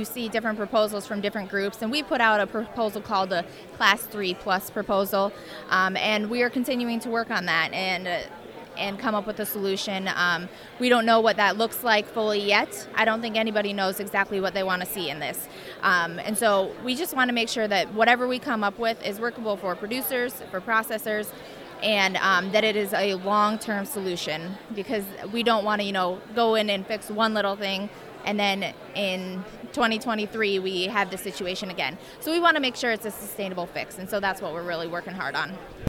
see different proposals from different groups, and we put out a proposal called a Class 3 Plus proposal, and we are continuing to work on that and come up with a solution. We don't know what that looks like fully yet. I don't think anybody knows exactly what they want to see in this. And so we just want to make sure that whatever we come up with is workable for producers, for processors, and that it is a long-term solution, because we don't want to, go in and fix one little thing and then in 2023 we have the situation again. So we want to make sure it's a sustainable fix, and so that's what we're really working hard on.